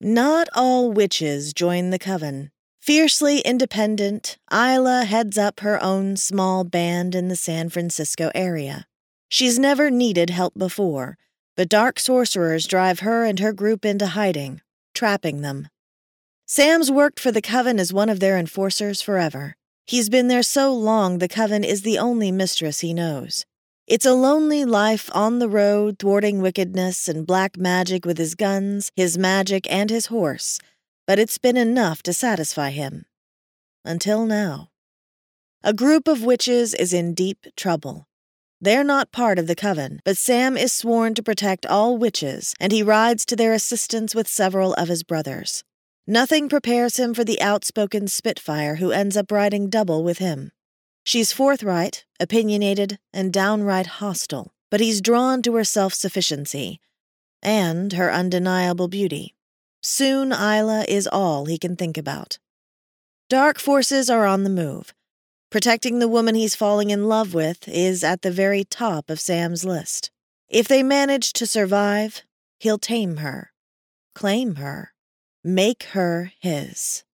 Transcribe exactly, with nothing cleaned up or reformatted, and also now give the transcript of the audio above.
Not all witches join the coven. Fiercely independent, Isla heads up her own small band in the San Francisco area. She's never needed help before, but dark sorcerers drive her and her group into hiding, trapping them. Sam's worked for the coven as one of their enforcers forever. He's been there so long the coven is the only mistress he knows. It's a lonely life on the road, thwarting wickedness and black magic with his guns, his magic, and his horse, but it's been enough to satisfy him. Until now. A group of witches is in deep trouble. They're not part of the coven, but Sam is sworn to protect all witches, and he rides to their assistance with several of his brothers. Nothing prepares him for the outspoken Spitfire who ends up riding double with him. She's forthright, opinionated, and downright hostile, but he's drawn to her self-sufficiency and her undeniable beauty. Soon Isla is all he can think about. Dark forces are on the move. Protecting the woman he's falling in love with is at the very top of Sam's list. If they manage to survive, he'll tame her, claim her, make her his.